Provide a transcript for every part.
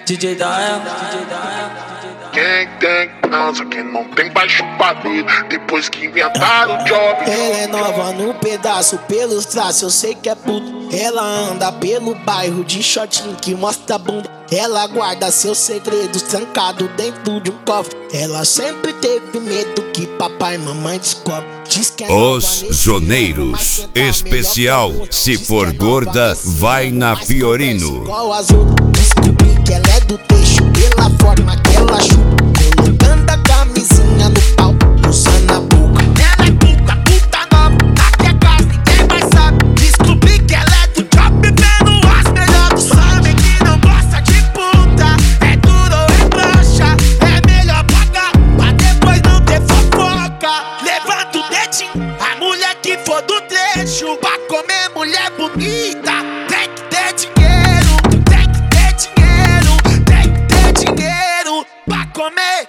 DJ Dael. Quem tem transa, quem não tem baixo padrão. Depois que inventaram o job. Ela é nova no pedaço, pelos traços, eu sei que é puto. Ela anda pelo bairro de shortinho que mostra a bunda. Ela guarda seus segredos trancado dentro de um cofre. Ela sempre teve medo que papai e mamãe descobre. Diz que é Os Zoneiros especial, se for gorda, vai na Fiorino. Igual azul, descobri que ela é do teixo pela forma que ela chupa. Colocando a camisinha no pau, usando a boca. Ela é puta nova, aqui é casa, ninguém mais sabe. Descobri que ela é do job, vendo as melhores do sabe que não gosta de puta. É duro ou é broxa, é melhor pagar pra depois não ter fofoca. Levanta o dedinho, a mulher que for do trecho, pra comer mulher bonita. Tem que ter dinheiro, tem que ter dinheiro, tem que ter dinheiro pra comer.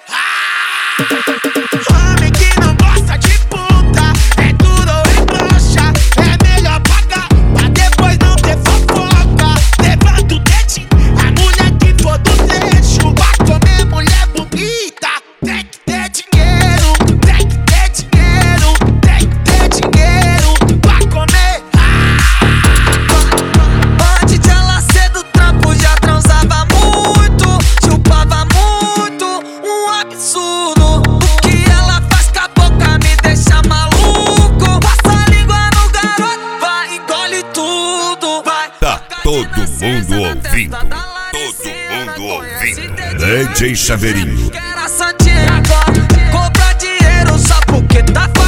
Homem que não gosta de puta, é duro ou é broxa, é melhor pagar pra depois não ter fofoca. Levanta o dedinho, a mulher que for do trecho, pra comer mulher bonita. Tem que ter dinheiro, tem que ter dinheiro, tem que ter dinheiro pra comer. Antes de ela ser do trampo já transava muito, chupava muito, um absurdo. O que ela faz com a boca me deixa maluco. Passa a língua no garoto, vai, engole tudo, vai. Tá todo mundo ouvindo, todo mundo ouvindo. DJ Chaveirinho. Quer a santinha agora, cobra dinheiro só porque tá